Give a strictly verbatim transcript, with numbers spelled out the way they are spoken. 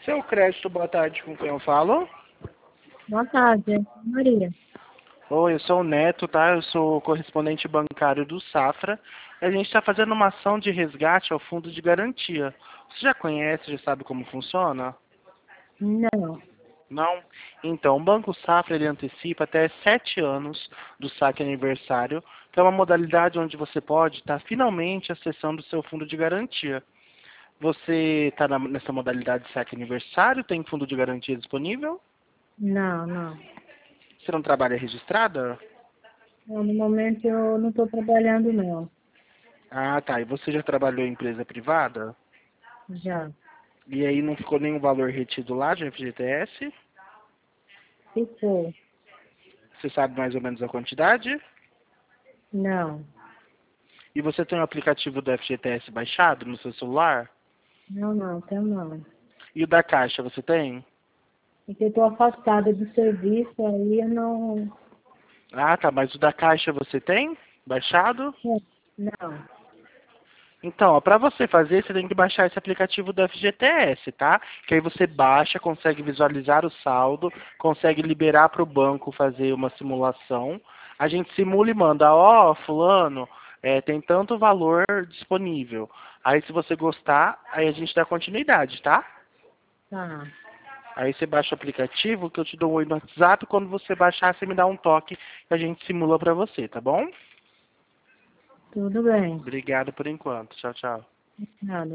Seu crédito, boa tarde, com quem eu falo? Boa tarde, Maria. Oi, eu sou o Neto, tá? Eu sou correspondente bancário do Safra. E a gente está fazendo uma ação de resgate ao fundo de garantia. Você já conhece, já sabe como funciona? Não, Não? Então, o Banco Safra ele antecipa até sete anos do saque aniversário, que é uma modalidade onde você pode estar finalmente acessando o seu fundo de garantia. Você está nessa modalidade de saque aniversário? Tem fundo de garantia disponível? não, não. Você não trabalha registrada? Não, no momento eu não estou trabalhando, não. Ah, tá. E você já trabalhou em empresa privada? Já. E aí não ficou nenhum valor retido lá de F G T S? Ficou? Você sabe mais ou menos a quantidade? Não. E você tem o aplicativo do F G T S baixado no seu celular? Não, não, tenho não. E o da Caixa você tem? Porque eu estou afastada do serviço, aí eu não... Ah, tá. Mas o da Caixa você tem baixado? Não. Então, para você fazer, você tem que baixar esse aplicativo do F G T S, tá? Que aí você baixa, consegue visualizar o saldo, consegue liberar para o banco fazer uma simulação. A gente simula e manda, ó, fulano, é, tem tanto valor disponível. Aí, se você gostar, aí a gente dá continuidade, tá? Tá. Aí você baixa o aplicativo, que eu te dou um oi no WhatsApp. Quando você baixar, você me dá um toque que a gente simula para você, tá bom? Tudo bem. Obrigado por enquanto. Tchau, tchau. Nada.